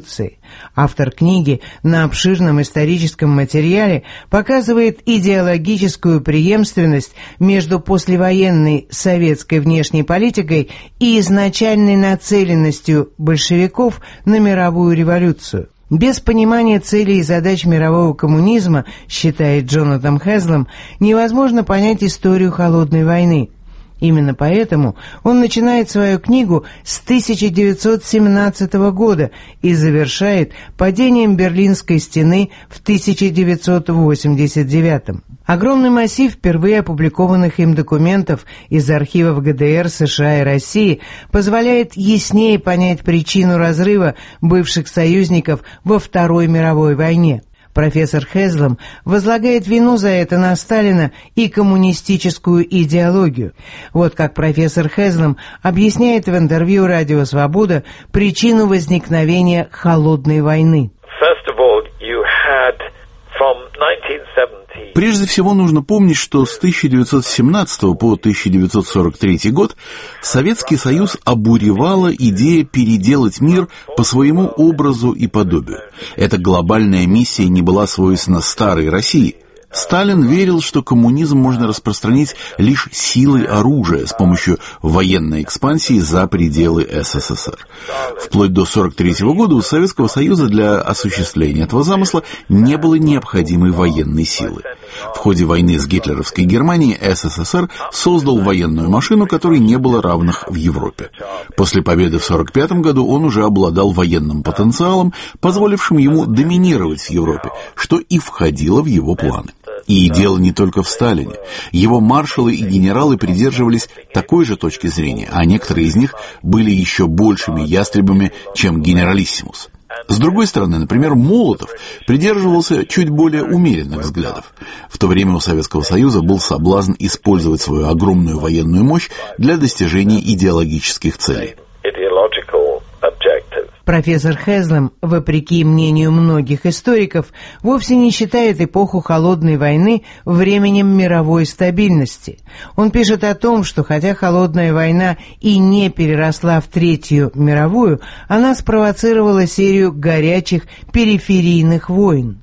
Автор книги на обширном историческом материале показывает идеологическую преемственность между послевоенной советской внешней политикой и изначальной нацеленностью большевиков на мировую революцию. Без понимания целей и задач мирового коммунизма, считает Джонатан Хэзлэм, невозможно понять историю холодной войны. Именно поэтому он начинает свою книгу с тысяча девятьсот семнадцатого года и завершает падением Берлинской стены в тысяча девятьсот восемьдесят девятом. Огромный массив впервые опубликованных им документов из архивов ГДР, США и России позволяет яснее понять причину разрыва бывших союзников во Второй мировой войне. Профессор Хэзлэм возлагает вину за это на Сталина и коммунистическую идеологию. Вот как профессор Хэзлэм объясняет в интервью «Радио Свобода» причину возникновения холодной войны. Прежде всего нужно помнить, что с тысяча девятьсот семнадцатого по тысяча девятьсот сорок третий год Советский Союз обуревала идея переделать мир по своему образу и подобию. Эта глобальная миссия не была свойственна старой России. Сталин верил, что коммунизм можно распространить лишь силой оружия с помощью военной экспансии за пределы СССР. Вплоть до сорок третьего года у Советского Союза для осуществления этого замысла не было необходимой военной силы. В ходе войны с гитлеровской Германией СССР создал военную машину, которой не было равных в Европе. После победы в сорок пятом году он уже обладал военным потенциалом, позволившим ему доминировать в Европе, что и входило в его планы. И дело не только в Сталине. Его маршалы и генералы придерживались такой же точки зрения, а некоторые из них были еще большими ястребами, чем генералиссимус. С другой стороны, например, Молотов придерживался чуть более умеренных взглядов. В то время у Советского Союза был соблазн использовать свою огромную военную мощь для достижения идеологических целей. Профессор Хэзлэм, вопреки мнению многих историков, вовсе не считает эпоху Холодной войны временем мировой стабильности. Он пишет о том, что хотя Холодная война и не переросла в Третью мировую, она спровоцировала серию горячих периферийных войн.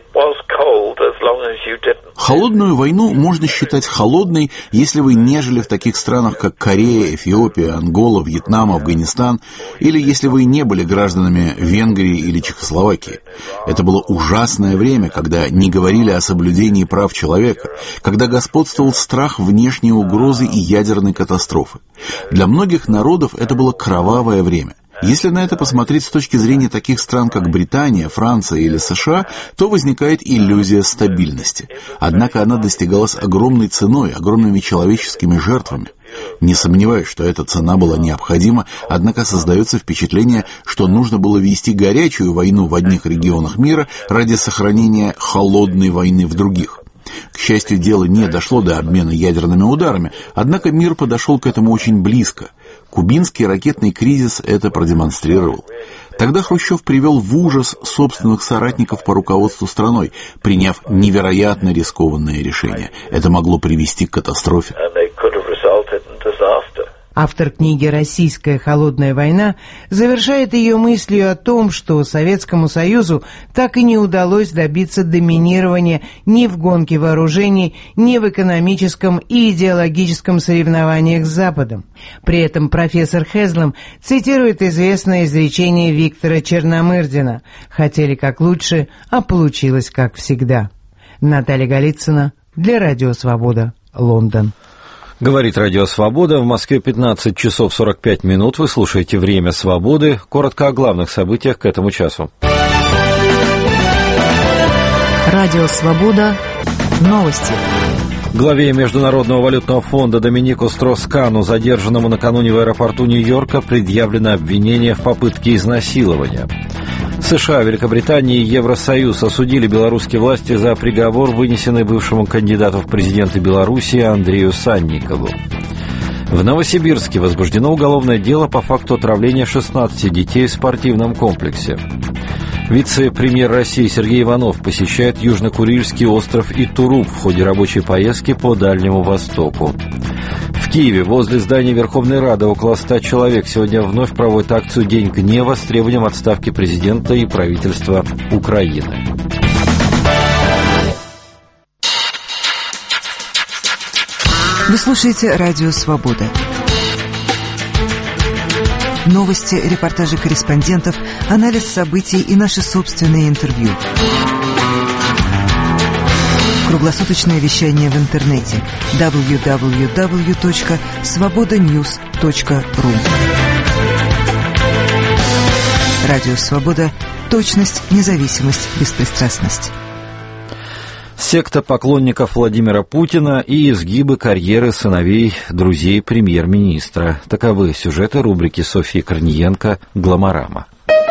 Холодную войну можно считать холодной, если вы не жили в таких странах, как Корея, Эфиопия, Ангола, Вьетнам, Афганистан, или если вы не были гражданами Венгрии или Чехословакии. Это было ужасное время, когда не говорили о соблюдении прав человека, когда господствовал страх внешней угрозы и ядерной катастрофы. Для многих народов это было кровавое время. Если на это посмотреть с точки зрения таких стран, как Британия, Франция или США, то возникает иллюзия стабильности. Однако она достигалась огромной ценой, огромными человеческими жертвами. Не сомневаюсь, что эта цена была необходима, однако создается впечатление, что нужно было вести горячую войну в одних регионах мира ради сохранения холодной войны в других. К счастью, дело не дошло до обмена ядерными ударами, однако мир подошел к этому очень близко. Кубинский ракетный кризис это продемонстрировал. Тогда Хрущев привел в ужас собственных соратников по руководству страной, приняв невероятно рискованное решение. Это могло привести к катастрофе. Автор книги «Российская холодная война» завершает ее мыслью о том, что Советскому Союзу так и не удалось добиться доминирования ни в гонке вооружений, ни в экономическом и идеологическом соревнованиях с Западом. При этом профессор Хэзлэм цитирует известное изречение Виктора Черномырдина: «Хотели как лучше, а получилось как всегда». Наталья Голицына для Радио Свобода, Лондон. Говорит Радио Свобода. В Москве пятнадцать часов сорок пять минут. Вы слушаете «Время свободы». Коротко о главных событиях к этому часу. Радио Свобода. Новости. Главе Международного валютного фонда Доминику Строскану, задержанному накануне в аэропорту Нью-Йорка, предъявлено обвинение в попытке изнасилования. США, Великобритания и Евросоюз осудили белорусские власти за приговор, вынесенный бывшему кандидату в президенты Белоруссии Андрею Санникову. В Новосибирске возбуждено уголовное дело по факту отравления шестнадцати детей в спортивном комплексе. Вице-премьер России Сергей Иванов посещает Южно-Курильский остров Итуруп в ходе рабочей поездки по Дальнему Востоку. В Киеве возле здания Верховной Рады около ста человек сегодня вновь проводят акцию «День гнева» с требованием отставки президента и правительства Украины. Вы слушаете «Радио Свобода». Новости, репортажи корреспондентов, анализ событий и наши собственные интервью. Круглосуточное вещание в интернете дабл ю дабл ю дабл ю точка свобода ньюс точка ру. Радио Свобода. Точность, независимость, беспристрастность. Секта поклонников Владимира Путина и изгибы карьеры сыновей друзей премьер-министра. Таковы сюжеты рубрики Софьи Корниенко «Гламорама».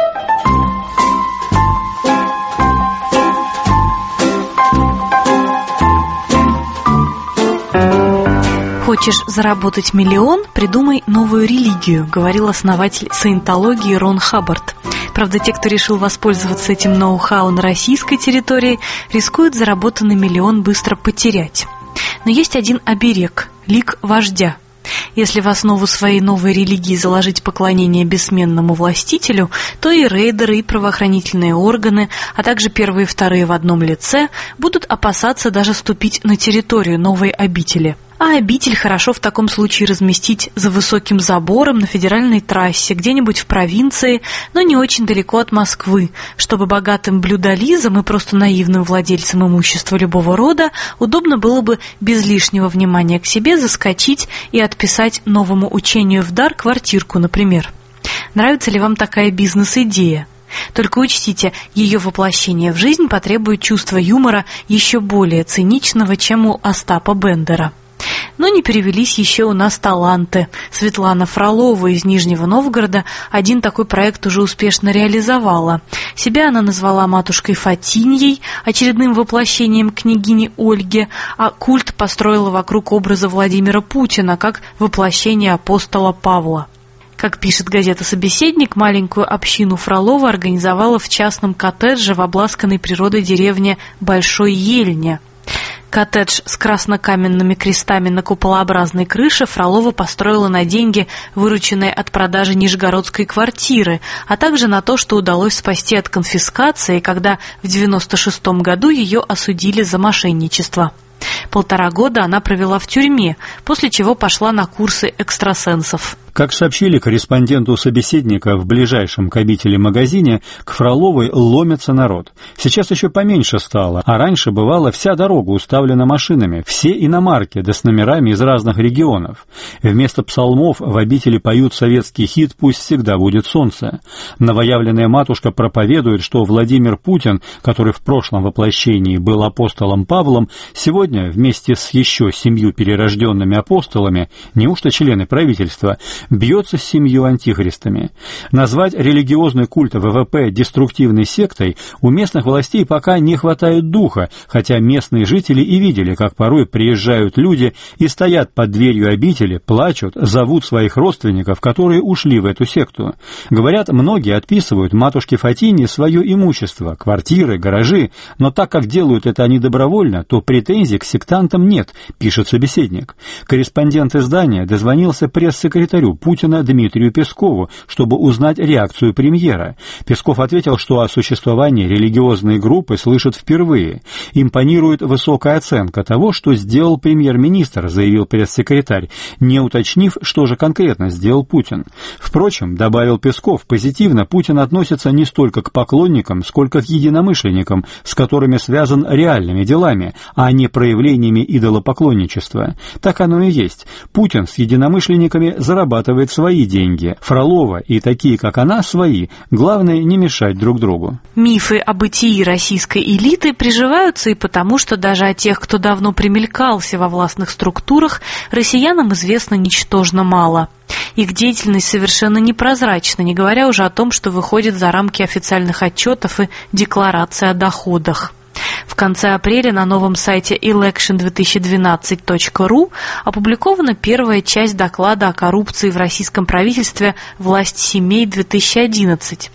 «Хочешь заработать миллион? Придумай новую религию», говорил основатель саентологии Рон Хаббард. Правда, те, кто решил воспользоваться этим ноу-хау на российской территории, рискуют заработанный миллион быстро потерять. Но есть один оберег – лик вождя. Если в основу своей новой религии заложить поклонение бессменному властителю, то и рейдеры, и правоохранительные органы, а также первые и вторые в одном лице будут опасаться даже ступить на территорию новой обители. А обитель хорошо в таком случае разместить за высоким забором на федеральной трассе, где-нибудь в провинции, но не очень далеко от Москвы, чтобы богатым блюдолизам и просто наивным владельцам имущества любого рода удобно было бы без лишнего внимания к себе заскочить и отписать новому учению в дар квартирку, например. Нравится ли вам такая бизнес-идея? Только учтите, ее воплощение в жизнь потребует чувства юмора еще более циничного, чем у Остапа Бендера. Но не перевелись еще у нас таланты. Светлана Фролова из Нижнего Новгорода один такой проект уже успешно реализовала. Себя она назвала матушкой Фатиньей, очередным воплощением княгини Ольги, а культ построила вокруг образа Владимира Путина, как воплощение апостола Павла. Как пишет газета «Собеседник», маленькую общину Фролова организовала в частном коттедже в обласканной природой деревне Большой Ельне. Коттедж с краснокаменными крестами на куполообразной крыше Фролова построила на деньги, вырученные от продажи нижегородской квартиры, а также на то, что удалось спасти от конфискации, когда в девяносто шестом году ее осудили за мошенничество. Полтора года она провела в тюрьме, после чего пошла на курсы экстрасенсов. Как сообщили корреспонденту «Собеседника», в ближайшем к обители магазине к Фроловой ломится народ. Сейчас еще поменьше стало, а раньше бывало вся дорога уставлена машинами, все иномарки, да с номерами из разных регионов. Вместо псалмов в обители поют советский хит «Пусть всегда будет солнце». Новоявленная матушка проповедует, что Владимир Путин, который в прошлом воплощении был апостолом Павлом, сегодня вместе с еще семью перерожденными апостолами, неужто члены правительства, бьется с семью антихристами. Назвать религиозный культ ВВП деструктивной сектой у местных властей пока не хватает духа, хотя местные жители и видели, как порой приезжают люди и стоят под дверью обители, плачут, зовут своих родственников, которые ушли в эту секту. Говорят, многие отписывают матушке Фатине свое имущество, квартиры, гаражи, но так как делают это они добровольно, то претензий к сектантам нет, пишет «Собеседник». Корреспондент издания дозвонился пресс-секретарю Путина Дмитрию Пескову, чтобы узнать реакцию премьера. Песков ответил, что о существовании религиозной группы слышит впервые. Импонирует высокая оценка того, что сделал премьер-министр, заявил пресс-секретарь, не уточнив, что же конкретно сделал Путин. Впрочем, добавил Песков, позитивно Путин относится не столько к поклонникам, сколько к единомышленникам, с которыми связан реальными делами, а не проявлениями идолопоклонничества. Так оно и есть. Путин с единомышленниками зарабатывает свои деньги. Фролова и такие, как она, свои. Главное, не мешать друг другу. Мифы о бытии российской элиты приживаются и потому, что даже о тех, кто давно примелькался во властных структурах, россиянам известно ничтожно мало. Их деятельность совершенно непрозрачна, не говоря уже о том, что выходит за рамки официальных отчетов и деклараций о доходах. В конце апреля на новом сайте элекшн две тысячи двенадцать точка ру опубликована первая часть доклада о коррупции в российском правительстве «Власть семей-две тысячи одиннадцать».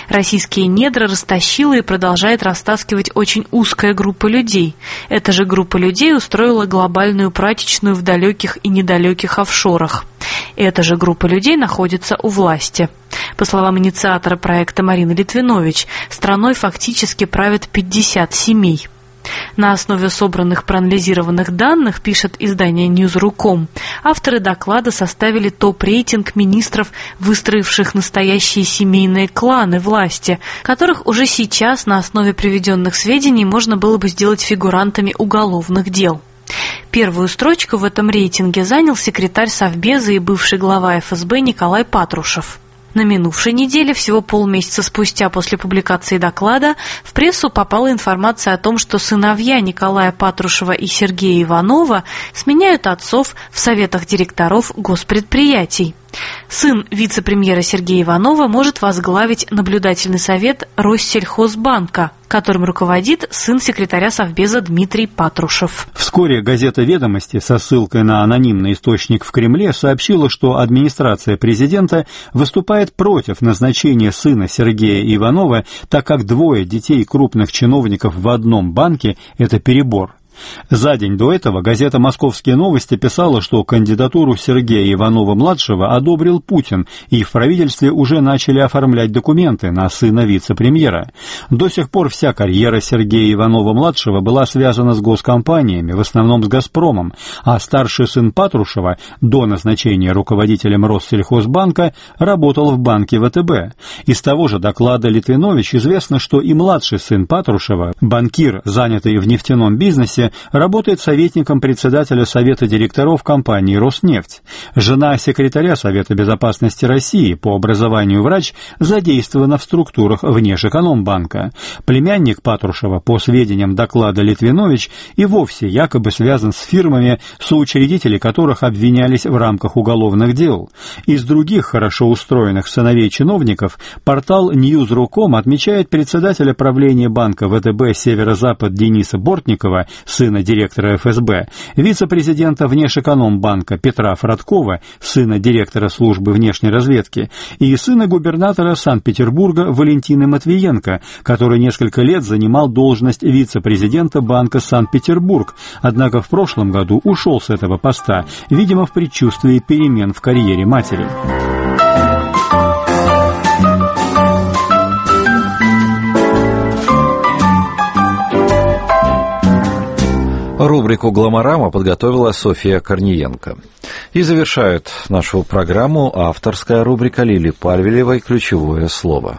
Российские недра растащила и продолжает растаскивать очень узкая группа людей. Эта же группа людей устроила глобальную прачечную в далеких и недалеких офшорах. Эта же группа людей находится у власти. По словам инициатора проекта Марины Литвинович, страной фактически правят пятьдесят семей. На основе собранных проанализированных данных, пишет издание Newsroom, авторы доклада составили топ-рейтинг министров, выстроивших настоящие семейные кланы власти, которых уже сейчас на основе приведенных сведений можно было бы сделать фигурантами уголовных дел. Первую строчку в этом рейтинге занял секретарь Совбеза и бывший глава эф эс бэ Николай Патрушев. На минувшей неделе, всего полмесяца спустя после публикации доклада, в прессу попала информация о том, что сыновья Николая Патрушева и Сергея Иванова сменяют отцов в советах директоров госпредприятий. Сын вице-премьера Сергея Иванова может возглавить наблюдательный совет Россельхозбанка, которым руководит сын секретаря Совбеза Дмитрий Патрушев. Вскоре газета «Ведомости» со ссылкой на анонимный источник в Кремле сообщила, что администрация президента выступает против назначения сына Сергея Иванова, так как двое детей крупных чиновников в одном банке – это перебор. За день до этого газета «Московские новости» писала, что кандидатуру Сергея Иванова-младшего одобрил Путин, и в правительстве уже начали оформлять документы на сына вице-премьера. До сих пор вся карьера Сергея Иванова-младшего была связана с госкомпаниями, в основном с «Газпромом», а старший сын Патрушева до назначения руководителем Россельхозбанка работал в банке вэ тэ бэ. Из того же доклада Литвинович известно, что и младший сын Патрушева, банкир, занятый в нефтяном бизнесе, работает советником председателя Совета директоров компании «Роснефть». Жена секретаря Совета безопасности России, по образованию врач, задействована в структурах Внешэкономбанка. Племянник Патрушева, по сведениям доклада Литвинович, и вовсе якобы связан с фирмами, соучредители которых обвинялись в рамках уголовных дел. Из других хорошо устроенных сыновей чиновников портал Newsroom отмечает председателя правления банка вэ тэ бэ «Северо-Запад» Дениса Бортникова, сына директора эф эс бэ, вице-президента Внешэкономбанка Петра Фродкова, сына директора службы внешней разведки, и сына губернатора Санкт-Петербурга Валентины Матвиенко, который несколько лет занимал должность вице-президента Банка Санкт-Петербург, однако в прошлом году ушел с этого поста, видимо, в предчувствии перемен в карьере матери. Рубрику «Гломорама» подготовила Софья Корниенко. И завершает нашу программу авторская рубрика Лили Пальвелевой «Ключевое слово».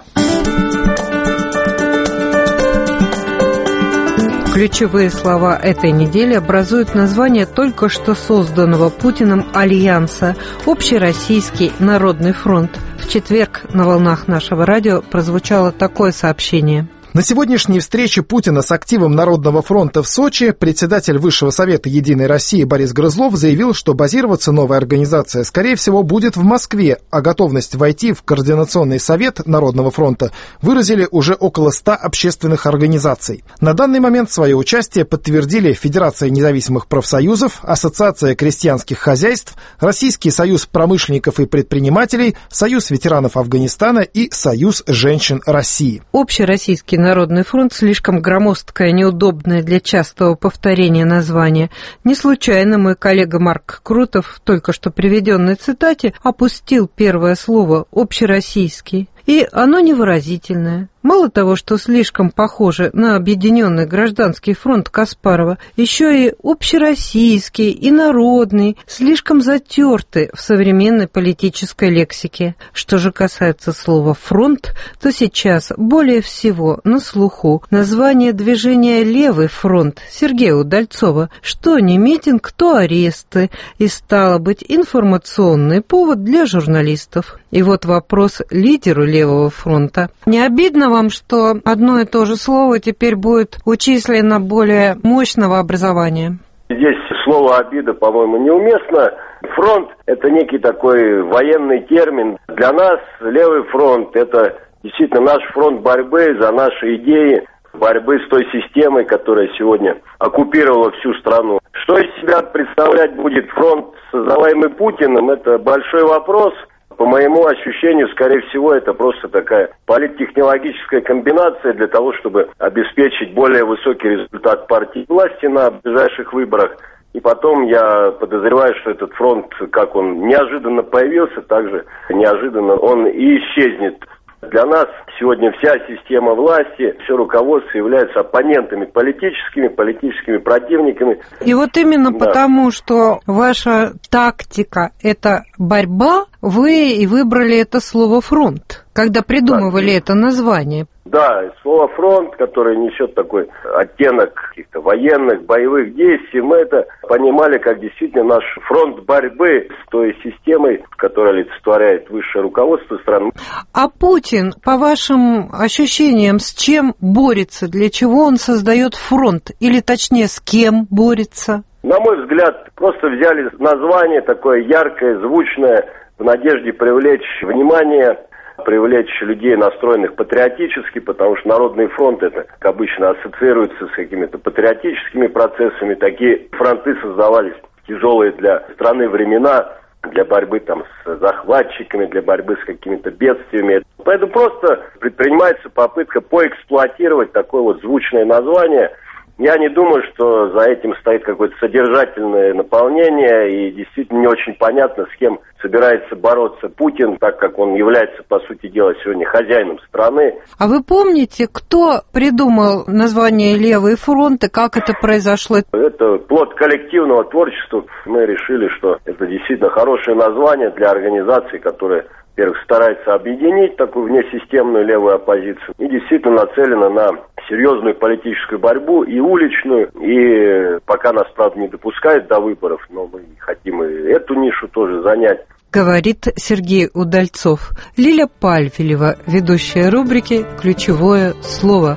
Ключевые слова этой недели образуют название только что созданного Путиным альянса «Общероссийский народный фронт». В четверг на волнах нашего радио прозвучало такое сообщение. На сегодняшней встрече Путина с активом Народного фронта в Сочи председатель Высшего совета «Единой России» Борис Грызлов заявил, что базироваться новая организация, скорее всего, будет в Москве, а готовность войти в Координационный совет Народного фронта выразили уже около ста общественных организаций. На данный момент свое участие подтвердили Федерация независимых профсоюзов, Ассоциация крестьянских хозяйств, Российский союз промышленников и предпринимателей, Союз ветеранов Афганистана и Союз женщин России. Общероссийский Народный фронт слишком громоздкое, неудобное для частого повторения название. Не случайно мой коллега Марк Крутов в только что приведенной цитате опустил первое слово «общероссийский». И оно невыразительное. Мало того, что слишком похоже на Объединенный гражданский фронт Каспарова, еще и общероссийский и народный слишком затерты в современной политической лексике. Что же касается слова «фронт», то сейчас более всего на слуху название движения «Левый фронт» Сергея Удальцова, что не митинг, то аресты, и стало быть информационный повод для журналистов. И вот вопрос лидеру Левого фронта. Не обидно вам, что одно и то же слово теперь будет учислено более мощного образования? Здесь слово «обида», по-моему, неуместно. Фронт – это некий такой военный термин. Для нас Левый фронт – это действительно наш фронт борьбы за наши идеи, борьбы с той системой, которая сегодня оккупировала всю страну. Что из себя представлять будет фронт, создаваемый Путиным, это большой вопрос. По моему ощущению, скорее всего, это просто такая политтехнологическая комбинация для того, чтобы обеспечить более высокий результат партии власти на ближайших выборах. И потом я подозреваю, что этот фронт, как он неожиданно появился, также неожиданно он и исчезнет. Для нас сегодня вся система власти, все руководство являются оппонентами политическими, политическими противниками. И вот именно да. потому, что ваша тактика – это борьба, вы и выбрали это слово «фронт», когда придумывали да. это название. Да, слово «фронт», которое несет такой оттенок каких-то военных, боевых действий, мы это понимали как действительно наш фронт борьбы с той системой, которая олицетворяет высшее руководство страны. А Путин, по вашим ощущениям, с чем борется? Для чего он создает фронт? Или точнее, с кем борется? На мой взгляд, просто взяли название такое яркое, звучное, в надежде привлечь внимание, привлечь людей, настроенных патриотически, потому что Народный фронт, это, как обычно, ассоциируется с какими-то патриотическими процессами. Такие фронты создавались тяжелые для страны времена, для борьбы там с захватчиками, для борьбы с какими-то бедствиями. Поэтому просто предпринимается попытка поэксплуатировать такое вот звучное название. Я не думаю, что за этим стоит какое-то содержательное наполнение, и действительно не очень понятно, с кем собирается бороться Путин, так как он является, по сути дела, сегодня хозяином страны. А вы помните, кто придумал название «Левый фронт» и как это произошло? Это плод коллективного творчества. Мы решили, что это действительно хорошее название для организации, которая, во-первых, старается объединить такую внесистемную левую оппозицию и действительно нацелена на серьезную политическую борьбу и уличную, и пока нас, правда, не допускают до выборов, но мы хотим и эту нишу тоже занять. Говорит Сергей Удальцов. Лиля Пальфилева, ведущая рубрики «Ключевое слово».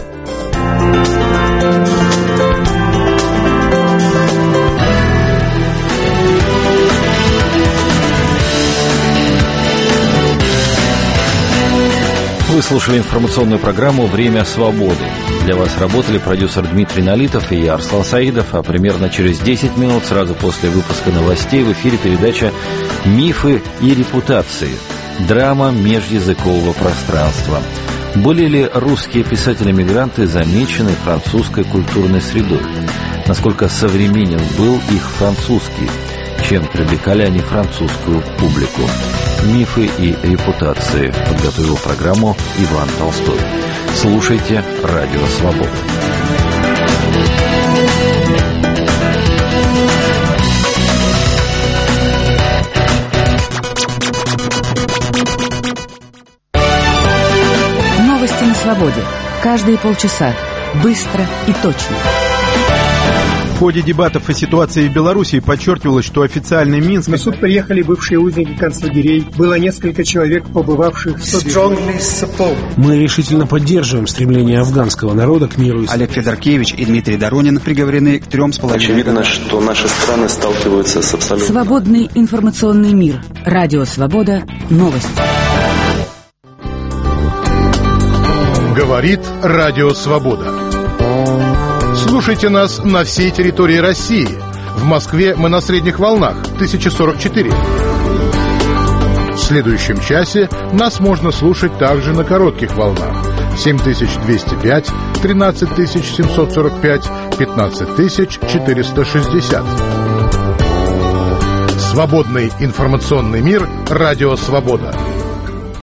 Вы слушали информационную программу «Время свободы». Для вас работали продюсер Дмитрий Налитов и я, Арслан Саидов. А примерно через десять минут, сразу после выпуска новостей, в эфире передача «Мифы и репутации. Драма межязыкового пространства». Были ли русские писатели-мигранты замечены французской культурной средой? Насколько современен был их французский? Чем привлекали они французскую публику? «Мифы и репутации» подготовил программу Иван Толстой. Слушайте «Радио Свобода». Новости на свободе. Каждые полчаса. Быстро и точно. В ходе дебатов о ситуации в Беларуси подчеркивалось, что официальный Минск... На суд приехали бывшие узники концлагерей. Было несколько человек, побывавших в Собиборе. Мы решительно поддерживаем стремление афганского народа к миру. Олег Федоркевич и Дмитрий Доронин приговорены к трем с половиной. Очевидно, что наши страны сталкиваются с абсолютно... Свободный информационный мир. Радио Свобода. Новости. Говорит Радио Свобода. Слушайте нас на всей территории России. В Москве мы на средних волнах тысяча сорок четыре. В следующем часе нас можно слушать также на коротких волнах семь тысяч двести пять, тринадцать тысяч семьсот сорок пять, пятнадцать тысяч четыреста шестьдесят. Свободный информационный мир. Радио Свобода.